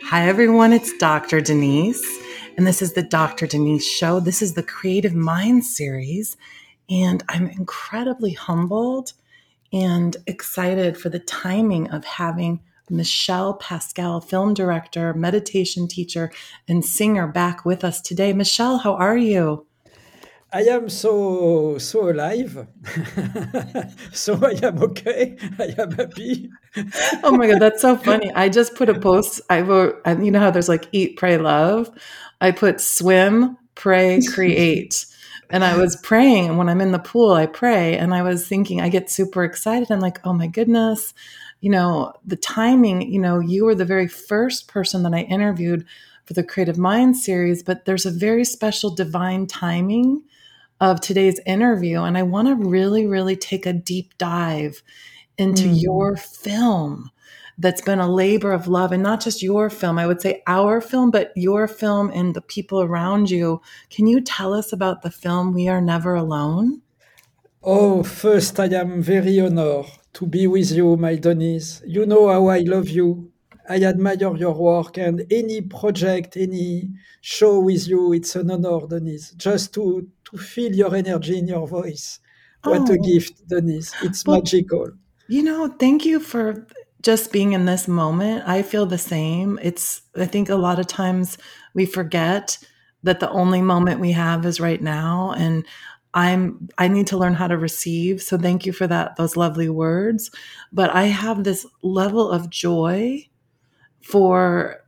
Hi, everyone. It's Dr. Denise, and this is the Dr. Denise Show. This is the Creative Mind series, and I'm incredibly humbled and excited for the timing of having Michelle Pascal, film director, meditation teacher, and singer, back with us today. Michelle, how are you? I am so alive. So I am okay. I am happy. Oh my God, that's so funny. I just put a post. I wrote, and you know how there's like eat, pray, love? I put swim, pray, create. And I was praying. And when I'm in the pool, I pray. And I was thinking, I get super excited. I'm like, oh my goodness, the timing, you were the very first person that I interviewed for the Creative Mind series, but there's a very special divine timing of today's interview. And I want to really, really take a deep dive into Mm. your film that's been a labor of love, and not just your film. I would say our film, but your film and the people around you. Can you tell us about the film We Are Never Alone? Oh, first, I am very honored to be with you, my Denise. You know how I love you. I admire your work, and any project, any show with you, it's an honor, Denise. Just to feel your energy in your voice. What a Oh, gift, Denise. It's well, magical. thank you for just being in this moment. I feel the same. I think a lot of times we forget that the only moment we have is right now. And I need to learn how to receive. So thank you for those lovely words. But I have this level of joy for,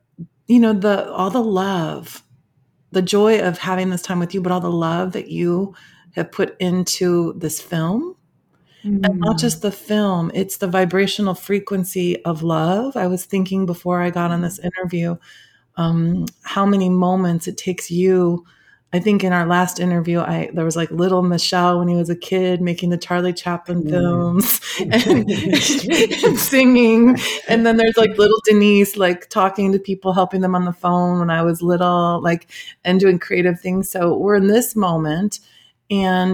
all the love, the joy of having this time with you, but all the love that you have put into this film, and not just Mm. the film, it's the vibrational frequency of love. I was thinking before I got on this interview, how many moments it takes you. I think in our last interview, there was like little Michelle when he was a kid making the Charlie Chaplin Mm. films and, and singing, and then there's like little Denise like talking to people, helping them on the phone when I was little, like, and doing creative things. So we're in this moment, and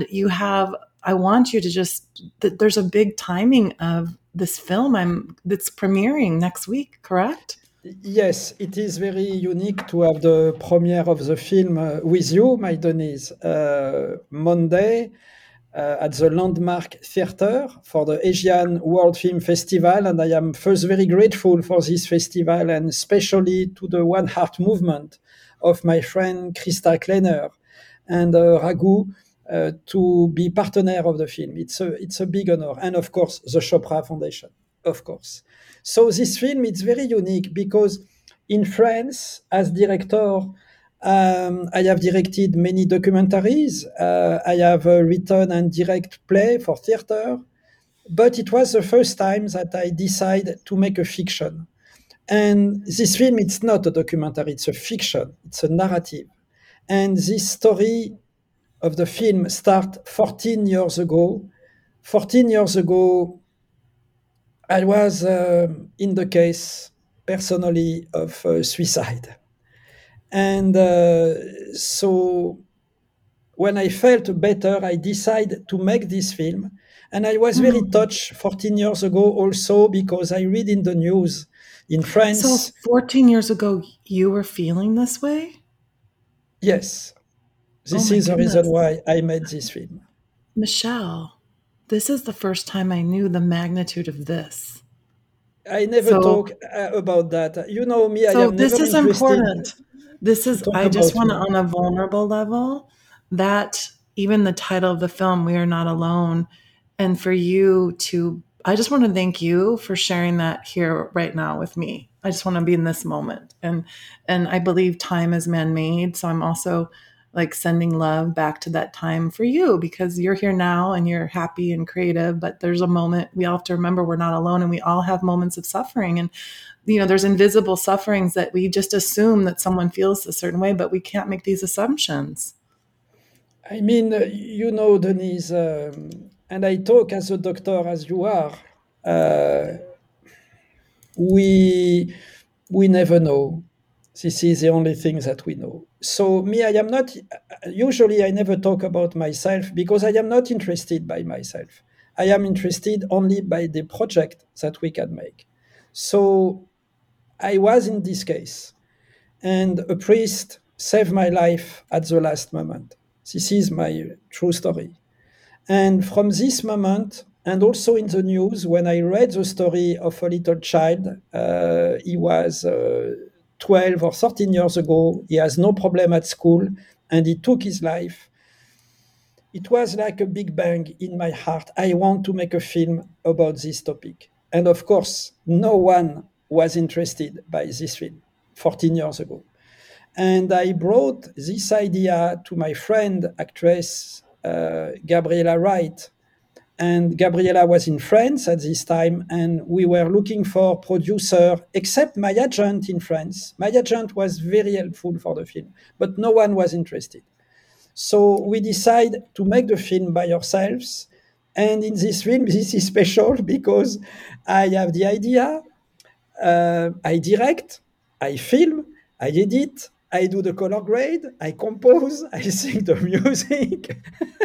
I want you to there's a big timing of this film that's premiering next week, correct? Yes, it is very unique to have the premiere of the film with you, my Denise, Monday at the Landmark Theatre for the Asian World Film Festival. And I am first very grateful for this festival, and especially to the One Heart movement of my friend Krista Kleiner and Raghu to be partner of the film. It's a big honor. And of course, the Chopra Foundation, of course. So this film is very unique because in France, as director, I have directed many documentaries. I have written and direct play for theater, but it was the first time that I decided to make a fiction. And this film, it's not a documentary; it's a fiction. It's a narrative. And this story of the film start 14 years ago. 14 years ago, I was in the case personally of suicide. And so when I felt better, I decided to make this film. And I was very Hmm. touched 14 years ago also because I read in the news in So France. 14 years ago, you were feeling this way? Yes, Oh this my is the reason goodness. why I made this film. Michelle, this is the first time I knew the magnitude of this. I never So, talk about that. You know me, I so am this never is interested important. to talk I just about want to, me. on a vulnerable level, that even the title of the film, We Are Not Alone, and for you to, I just want to thank you for sharing that here right now with me. I just want to be in this moment. And I believe time is man-made. So I'm also like sending love back to that time for you, because you're here now and you're happy and creative, but there's a moment we all have to remember we're not alone, and we all have moments of suffering. And there's invisible sufferings that we just assume that someone feels a certain way, but we can't make these assumptions. I mean, Denise, and I talk as a doctor as you are. Uh, we we never know. This is the only thing that we know. So me, I am not. Usually, I never talk about myself because I am not interested by myself. I am interested only by the project that we can make. So I was in this case. and a priest saved my life at the last moment. This is my true story. And from this moment, and also in the news, when I read the story of a little child, he was 12 or 13 years ago, he has no problem at school, and he took his life. It was like a big bang in my heart. I want to make a film about this topic. And of course, no one was interested by this film 14 years ago. And I brought this idea to my friend, actress Gabriella Wright. And Gabriella was in France at this time, and we were looking for producer, except my agent in France. My agent was very helpful for the film, but no one was interested. So we decided to make the film by ourselves. And in this film, this is special because I have the idea, I direct, I film, I edit, I do the color grade, I compose, I sing the music.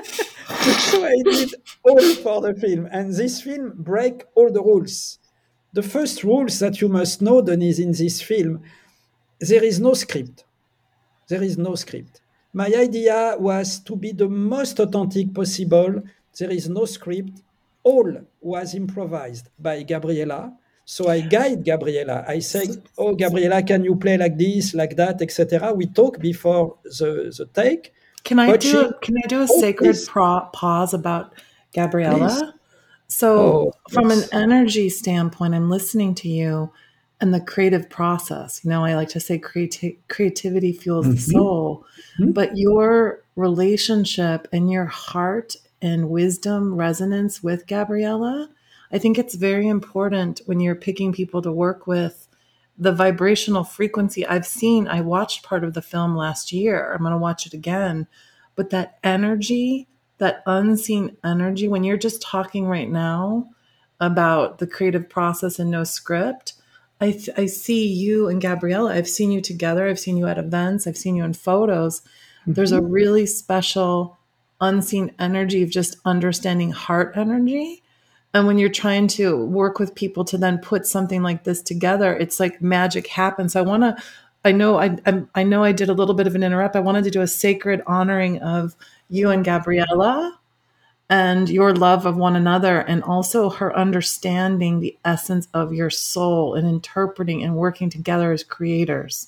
So I did all for the film. And this film break all the rules. The first rules that you must know, Denise, in this film, there is no script. There is no script. My idea was to be the most authentic possible. There is no script. All was improvised by Gabriella. So I guide Gabriella. I say, "Oh, Gabriella, can you play like this, like that, etc." We talk before the take. Can I But do she, a oh, sacred please, pause about please. Gabriella? So, Oh, of from an course. energy standpoint, I'm listening to you and the creative process. You know, I like to say creativity fuels the Mhm. soul, Mhm. but your relationship and your heart and wisdom resonance with Gabriella, I think it's very important when you're picking people to work with. The vibrational frequency I watched part of the film last year. I'm going to watch it again. But that energy, that unseen energy, when you're just talking right now about the creative process and no script, I see you and Gabriella. I've seen you together. I've seen you at events. I've seen you in photos. There's a Mhm. really special unseen energy of just understanding heart energy. And when you're trying to work with people to then put something like this together, it's like magic happens. I know I did a little bit of an interrupt. I wanted to do a sacred honoring of you and Gabriella and your love of one another, and also her understanding the essence of your soul and interpreting and working together as creators.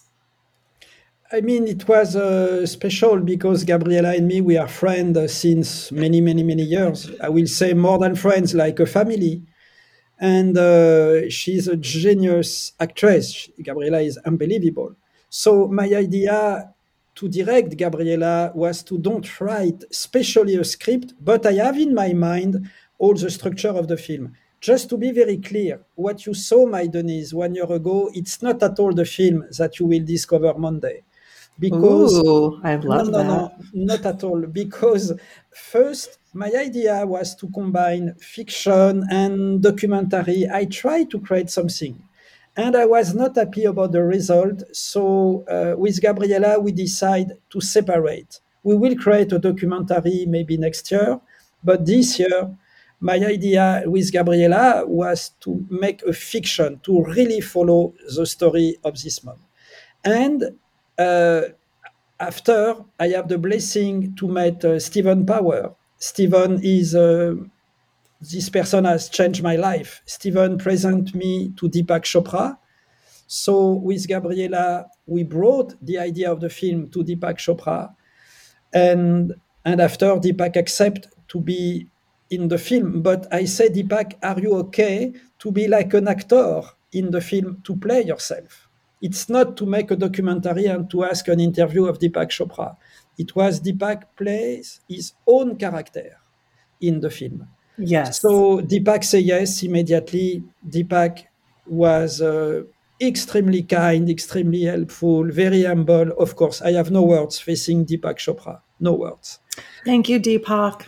I mean, it was special because Gabriella and me, we are friends since many, many, many years. I will say more than friends, like a family. And she's a genius actress. Gabriella is unbelievable. So my idea to direct Gabriella was to don't write specially a script, but I have in my mind all the structure of the film. Just to be very clear, what you saw, my Denise, 1 year ago, it's not at all the film that you will discover Monday. Because Ooh, I no, love no, that. no, not at all. Because first, my idea was to combine fiction and documentary. I tried to create something, and I was not happy about the result. So, with Gabriella, we decided to separate. We will create a documentary maybe next year, but this year, my idea with Gabriella was to make a fiction to really follow the story of this mom. And uh, after, I have the blessing to meet Stephen Power. Stephen is this person has changed my life. Stephen present me to Deepak Chopra. So with Gabriella, we brought the idea of the film to Deepak Chopra, and after Deepak accept to be in the film. But I said, Deepak, are you okay to be like an actor in the film, to play yourself? It's not to make a documentary and to ask an interview of Deepak Chopra. It was Deepak plays his own character in the film. Yes. So Deepak said yes immediately. Deepak was extremely kind, extremely helpful, very humble. Of course, I have no words facing Deepak Chopra. No words. Thank you, Deepak.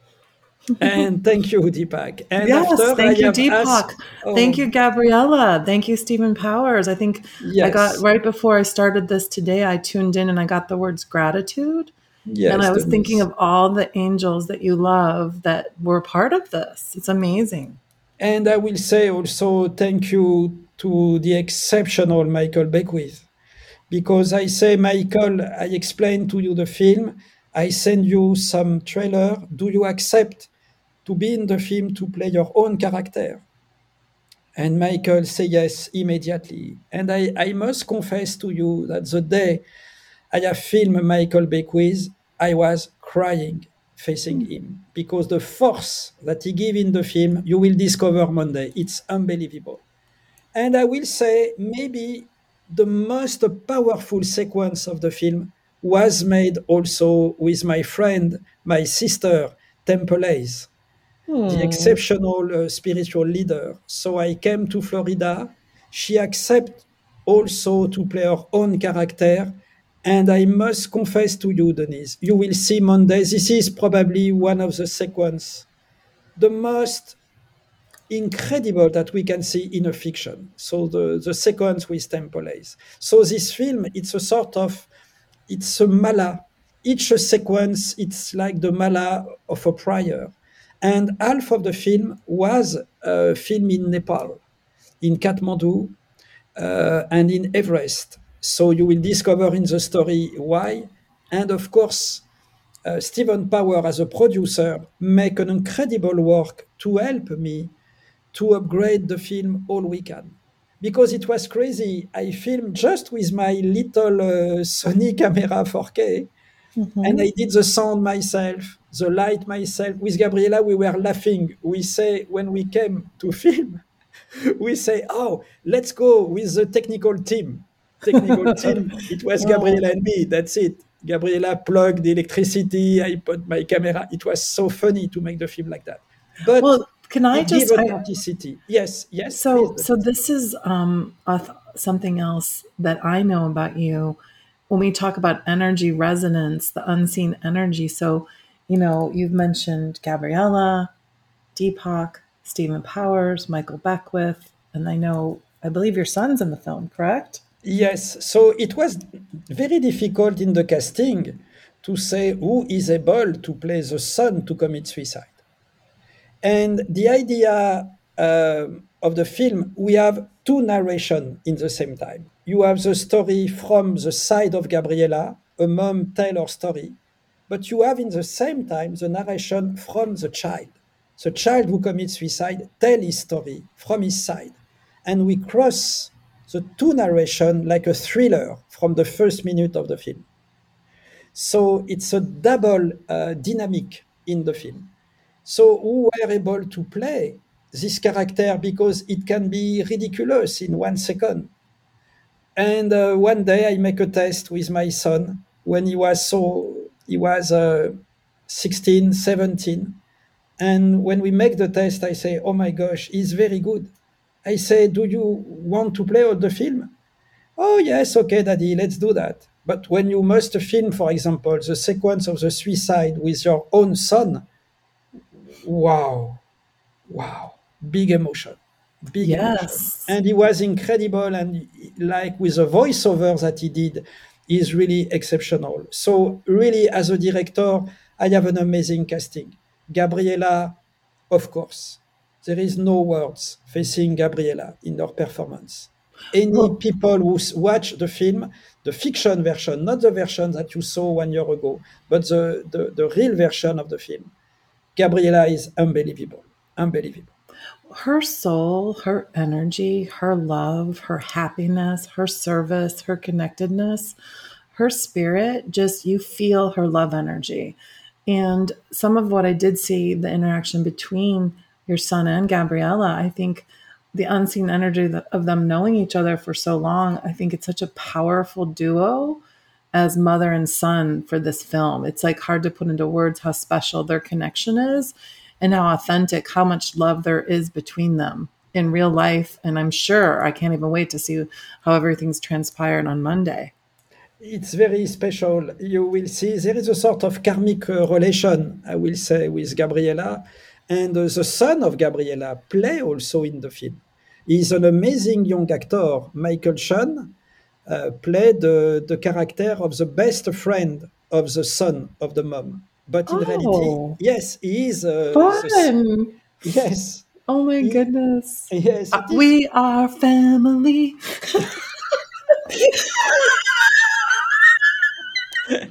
And thank you, Deepak. And Yes, after I thank you, have asked, Deepak. Thank oh, you, Gabriella. Thank you, Stephen Powers. I think I got yes, right before I started this today, I tuned in and I got the words gratitude. And yes, I was thinking Denise. of all the angels that you love that were part of this. It's amazing. And I will say also thank you to the exceptional Michael Beckwith, because I say, Michael, I explain to you the film, I send you some trailer. Do you accept to be in the film to play your own character? And Michael say yes immediately. And I must confess to you that the day I have filmed Michael Beckwith, I was crying facing him because the force that he gave in the film, you will discover Monday. It's unbelievable. And I will say maybe the most powerful sequence of the film was made also with my friend, my sister, Temple Hayes, the exceptional spiritual leader. So I came to Florida. She accepted also to play her own character. And I must confess to you, Denise, you will see Monday. This is probably one of the sequence, the most incredible that we can see in a fiction. So the sequence with Temple Hayes. So this film, it's a sort of, it's a mala. Each sequence, it's like the mala of a prayer. And half of the film was filmed in Nepal, in Kathmandu, and in Everest. So you will discover in the story why. And of course, Stephen Power, as a producer, make an incredible work to help me to upgrade the film all weekend. Because it was crazy. I filmed just with my little Sony camera 4K, and I did the sound myself, the light myself. With Gabriela, we were laughing. We say, when we came to film, we say, oh, let's go with the technical team. It was Gabriela and me. That's it. Gabriela plugged the electricity. I put my camera. It was so funny to make the film like that. But Well, can I it gives just? authenticity. Yes, So, please. so this is something else that I know about you. When we talk about energy resonance, the unseen energy. So, you've mentioned Gabriella, Deepak, Stephen Powers, Michael Beckwith, and I believe your son's in the film, correct? Yes, so it was very difficult in the casting to say who is able to play the son to commit suicide. And the idea of the film, we have two narrations in the same time. You have the story from the side of Gabriela, a mom tell her story, but you have in the same time the narration from the child. The child who commits suicide tell his story from his side. And we cross the two narration like a thriller from the first minute of the film. So it's a double dynamic in the film. So who were able to play this character because it can be ridiculous in 1 second. And one day I make a test with my son when he was 16, 17. And when we make the test, I say, oh my gosh, he's very good. I say, do you want to play all the film? Oh yes, okay, daddy, let's do that. But when you must film, for example, the sequence of the suicide with your own son, wow, big emotion. Yes. And he was incredible, and like with the voiceover that he did is really exceptional. So really, as a director, I have an amazing casting. Gabriela, of course, there is no words facing Gabriela in her performance. Any Well, people who watch the film, the fiction version, not the version that you saw 1 year ago, but the real version of the film, Gabriela is unbelievable. her soul, her energy, her love, her happiness, her service, her connectedness, her spirit, just you feel her love energy. And some of what I did see, the interaction between your son and Gabriella, I think the unseen energy of them knowing each other for so long, I think it's such a powerful duo as mother and son for this film. It's like hard to put into words how special their connection is and how authentic, how much love there is between them in real life. And I'm sure I can't even wait to see how everything's transpired on Monday. It's very special. You will see there is a sort of karmic relation, I will say, with Gabriela. And the son of Gabriela play also in the film. He's an amazing young actor. Michael Sheen played the character of the best friend of the son of the mom. But in reality, Oh, yes, he is. fun. Yes, Oh my he, goodness. yes, it is. We are family.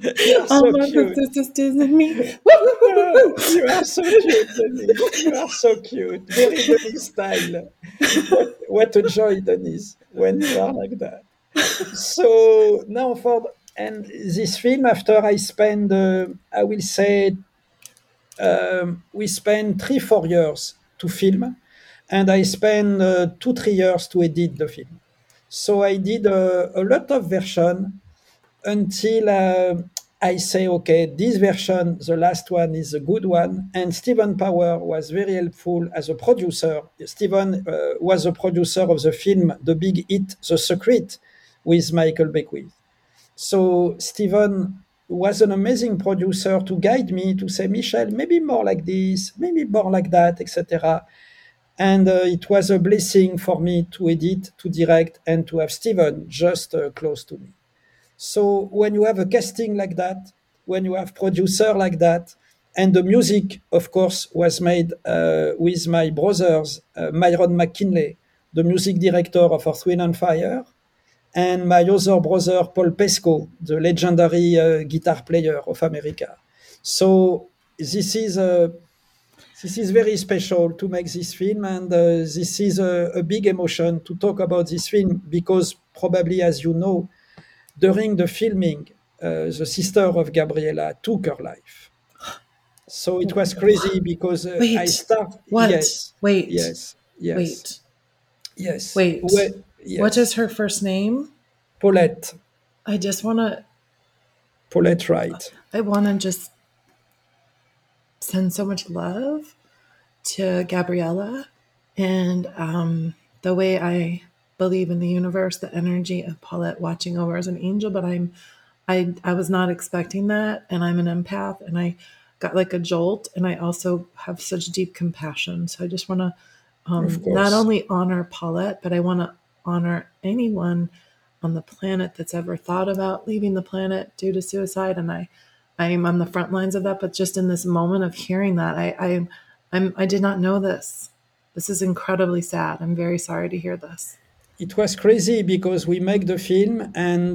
You're All so my cute. sisters and me. Woo-hoo-hoo-hoo-hoo. You are so cute, Denise. You are so cute. Very Denise style. What a joy, Denise, when you are like that. So now and this film, after I spend, I will say, we spent 3-4 years to film, and I spent 2-3 years to edit the film. So I did a lot of version until I say, okay, this version, the last one, is a good one. And Stephen Power was very helpful as a producer. Stephen was a producer of the film, the big hit, The Secret, with Michael Beckwith. So Stephen was an amazing producer to guide me to say, Michel, maybe more like this, maybe more like that, etc. And it was a blessing for me to edit, to direct, and to have Stephen just close to me. So when you have a casting like that, when you have producer like that, and the music, of course, was made with my brothers, Myron McKinley, the music director of Earth, Wind and Fire, and my other brother, Paul Pesco, the legendary guitar player of America. So this is very special to make this film, and this is a big emotion to talk about this film because probably, as you know, during the filming, the sister of Gabriella took her life. So it was crazy because I Wait, start. what? Yes, Wait, yes, yes, wait, yes, wait. What is yes. her first name? Paulette, I just want to, Paulette Wright. I want to just send so much love to Gabriella and the way I believe in the universe, the energy of Paulette watching over as an angel. But I was not expecting that, and I'm an empath, and I got like a jolt, and I also have such deep compassion. So I just want to Of not course. only honor Paulette, but I want to honor anyone on the planet that's ever thought about leaving the planet due to suicide. And I'm on the front lines of that. But just in this moment of hearing that, I did not know this. This is incredibly sad. I'm very sorry to hear this. It was crazy because we make the film and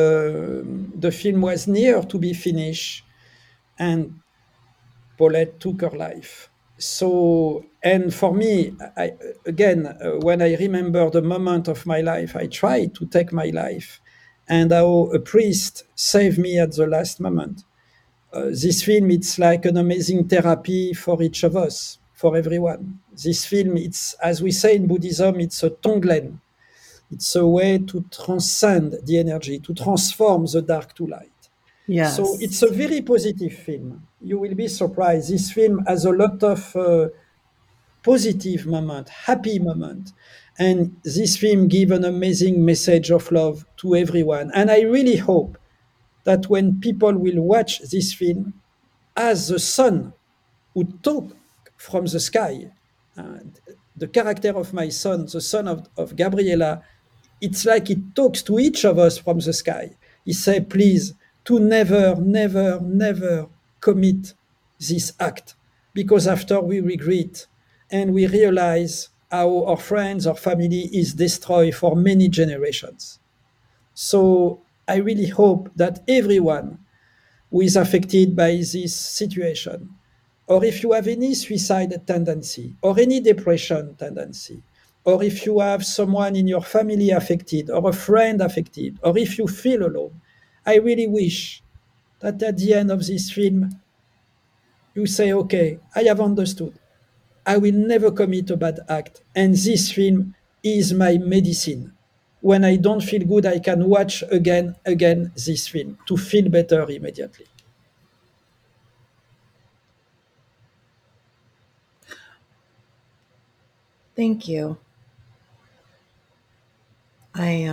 the film was near to be finished and Paulette took her life. So, and for me, again, when I remember the moment of my life, I tried to take my life and how a priest saved me at the last moment. This film, it's like an amazing therapy for each of us, for everyone. This film, it's, as we say in Buddhism, it's a tonglen. It's a way to transcend the energy, to transform the dark to light. So it's Yes. a very positive film. You will be surprised. This film has a lot of positive moment, happy moment. And this film gives an amazing message of love to everyone. And I really hope that when people will watch this film, as the sun who took from the sky, uh, the character of my son, the son of Gabriella, it's like it talks to each of us from the sky. He said, please, to never, never, never commit this act, because after we regret and we realize how our friends, our family is destroyed for many generations. So I really hope that everyone who is affected by this situation, or if you have any suicide tendency, or any depression tendency, or if you have someone in your family affected, or a friend affected, or if you feel alone, I really wish that at the end of this film, you say, okay, I have understood. I will never commit a bad act. And this film is my medicine. When I don't feel good, I can watch again this film to feel better immediately. Thank you. I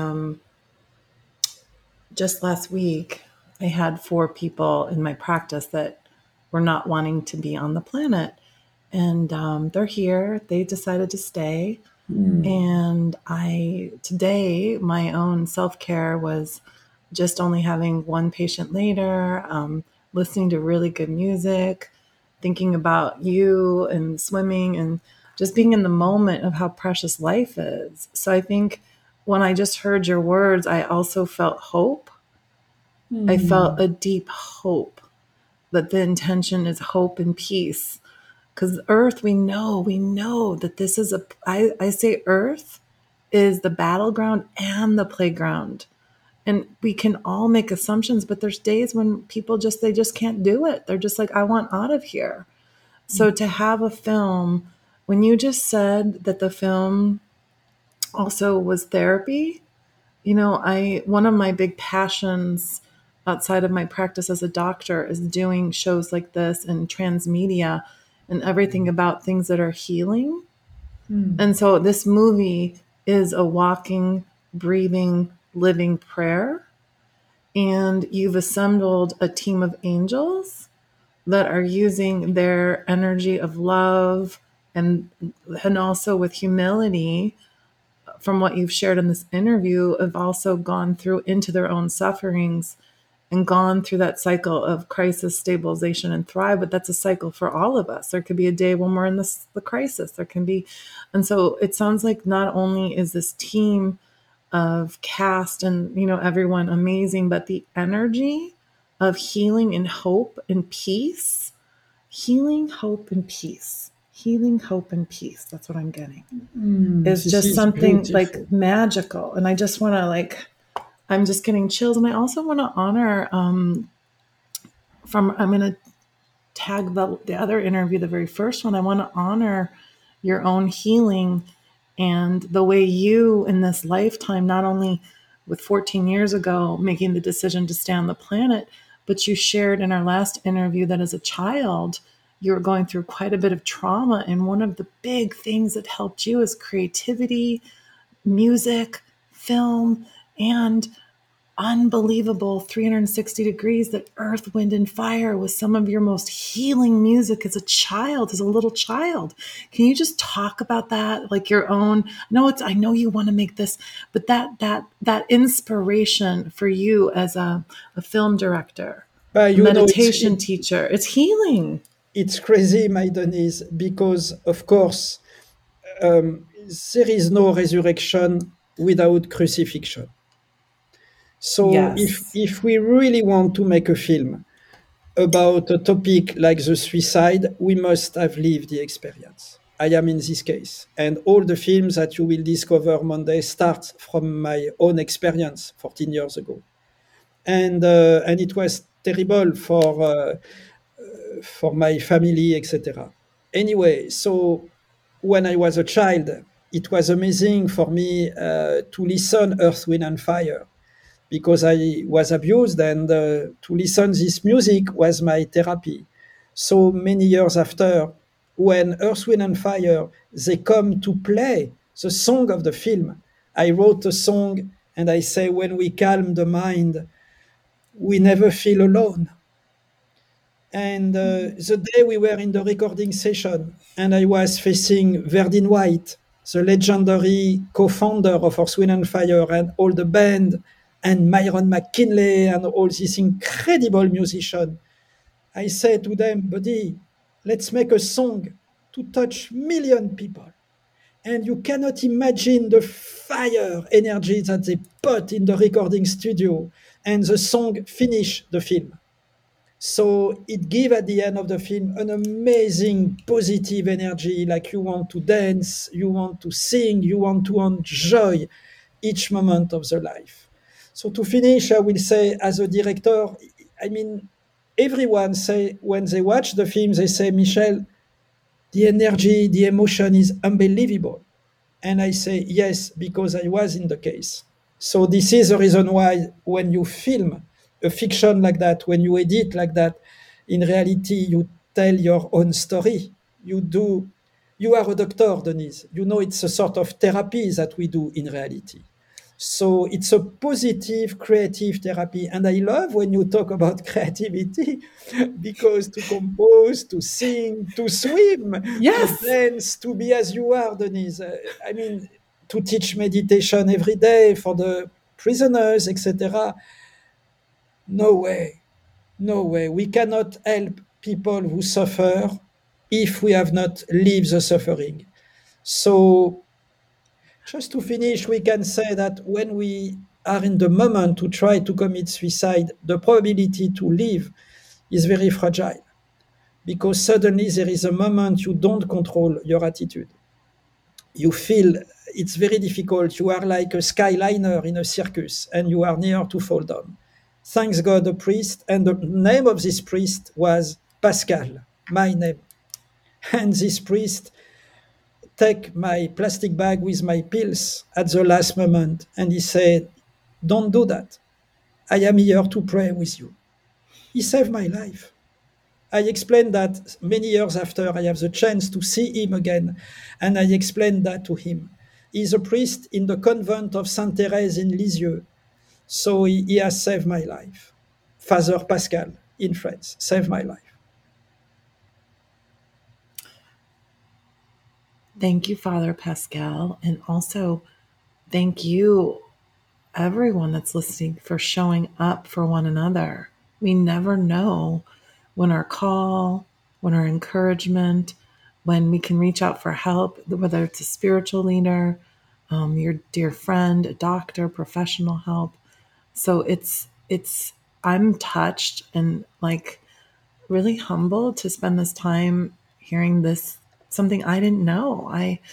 just last week I had 4 people in my practice that were not wanting to be on the planet, and they're here. They decided to stay, Mm. and I today my own self care was just only having one patient later, listening to really good music, thinking about you and swimming and just being in the moment of how precious life is. So I think when I just heard your words, I also felt hope I felt a deep hope that the intention is hope and peace. Because Earth, we know that this is I say Earth is the battleground and the playground. And we can all make assumptions, but there's days when people they just can't do it. They're just like, I want out of here. So to have a film, when you just said that the film also was therapy, one of my big passions outside of my practice as a doctor is doing shows like this and transmedia and everything about things that are healing. And so this movie is a walking, breathing, living prayer. And you've assembled a team of angels that are using their energy of love and also with humility, from what you've shared in this interview, have also gone through into their own sufferings and gone through that cycle of crisis, stabilization, and thrive. But that's a cycle for all of us. There could be a day when we're in the crisis. There can be. And so it sounds like not only is this team of cast and, everyone amazing, but the energy of healing and hope and peace. Healing, hope, and peace. Healing, hope, and peace. That's what I'm getting. It's This just is something beautiful. like magical. And I just want to I'm just getting chills. And I also want to honor I'm going to tag the other interview, the very first one. I want to honor your own healing and the way you in this lifetime, not only with 14 years ago making the decision to stay on the planet, but you shared in our last interview that as a child you were going through quite a bit of trauma, and one of the big things that helped you is creativity, music, film, and unbelievable 360 degrees that Earth, Wind, and Fire was some of your most healing music as a child, as a little child. Can you just talk about that, like your own? I know you want to make this, but that inspiration for you as a film director, a meditation teacher, it's healing. It's crazy, my Denise, because of course there is no resurrection without crucifixion. So Yes. if we really want to make a film about a topic like the suicide, we must have lived the experience. I am in this case. And all the films that you will discover Monday start from my own experience 14 years ago. And it was terrible for my family, etc. Anyway, so when I was a child, it was amazing for me to listen Earth, Wind and Fire, because I was abused, and to listen this music was my therapy. So many years after, when Earth, Wind and Fire, they come to play the song of the film, I wrote a song and I say, when we calm the mind, we never feel alone. And the day we were in the recording session and I was facing Verdine White, the legendary co-founder of Earth, Wind and Fire, and all the band, and Myron McKinley and all these incredible musicians, I said to them, buddy, let's make a song to touch million people. And you cannot imagine the fire energy that they put in the recording studio, and the song finished the film. So it gave at the end of the film an amazing positive energy, like you want to dance, you want to sing, you want to enjoy each moment of the life. So to finish, I will say, as a director, I mean, everyone say when they watch the film, they say, Michel, the energy, the emotion is unbelievable. And I say, yes, because I was in the case. So this is the reason why when you film a fiction like that, when you edit like that, in reality, you tell your own story. You are a doctor, Denise. You know, it's a sort of therapy that we do in reality. So it's a positive, creative therapy. And I love when you talk about creativity, because to compose, to sing, to swim, to Yes. dance, to be as you are, Denise. I mean, to teach meditation every day for the prisoners, etc. No way. No way. We cannot help people who suffer if we have not lived the suffering. So just to finish, we can say that when we are in the moment to try to commit suicide, the probability to live is very fragile, because suddenly there is a moment you don't control your attitude. You feel it's very difficult. You are like a skyliner in a circus and you are near to fall down. Thanks God, a priest, and the name of this priest was Pascal, my name. And this priest take my plastic bag with my pills at the last moment, and he said, "Don't do that. I am here to pray with you." He saved my life. I explained that many years after I have the chance to see him again, and I explained that to him. He's a priest in the convent of Sainte Thérèse in Lisieux, so he has saved my life. Father Pascal in France saved my life. Thank you, Father Pascal. And also, thank you, everyone that's listening, for showing up for one another. We never know when our call, when our encouragement, when we can reach out for help, whether it's a spiritual leader, your dear friend, a doctor, professional help. So I'm touched and like really humbled to spend this time hearing this, something I didn't know.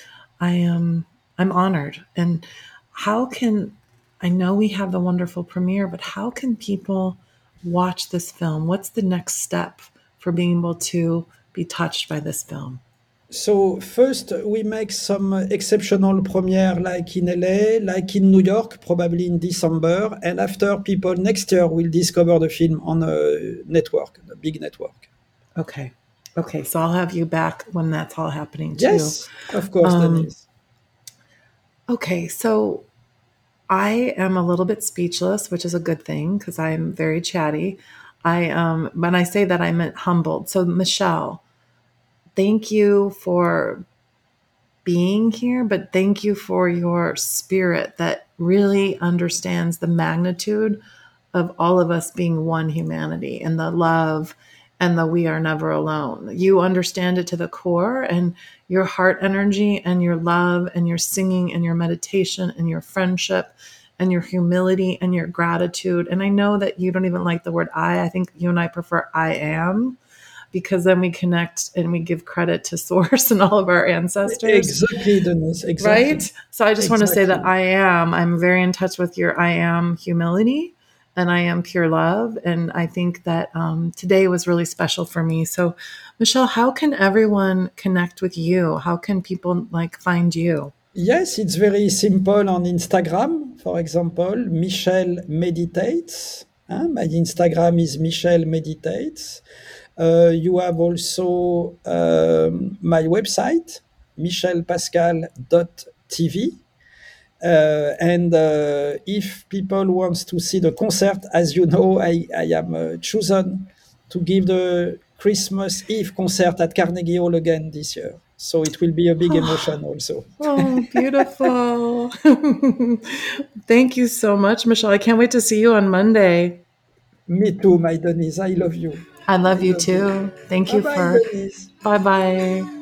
I'm honored. And how can, I know we have the wonderful premiere, but how can people watch this film? What's the next step for being able to be touched by this film? So first, we make some exceptional premiere like in LA, like in New York, probably in December. And after, people next year will discover the film on a network, a big network. Okay. Okay. So I'll have you back when that's all happening too. Yes, of course, Denise. Okay. So I am a little bit speechless, which is a good thing because I'm very chatty. When I say that, I meant humbled. So Michelle, thank you for being here, but thank you for your spirit that really understands the magnitude of all of us being one humanity and the love and the we are never alone. You understand it to the core, and your heart energy and your love and your singing and your meditation and your friendship and your humility and your gratitude. And I know that you don't even like the word I think you and I prefer I am, because then we connect and we give credit to source and all of our ancestors. Exactly, Denise. Exactly. Right? So I just want to say that I'm very in touch with your I am humility and I am pure love. And I think that today was really special for me. So Michelle, how can everyone connect with you? How can people find you? Yes, it's very simple on Instagram, for example, Michelle Meditates. My Instagram is Michelle Meditates. You have also my website, michelpascal.tv. And if people want to see the concert, as you know, I am chosen to give the Christmas Eve concert at Carnegie Hall again this year. So it will be a big emotion also. Oh, beautiful. Thank you so much, Michelle. I can't wait to see you on Monday. Me too, my Denise. I love you. I love you too. Thank you Bye-bye, for. Denise. Bye bye.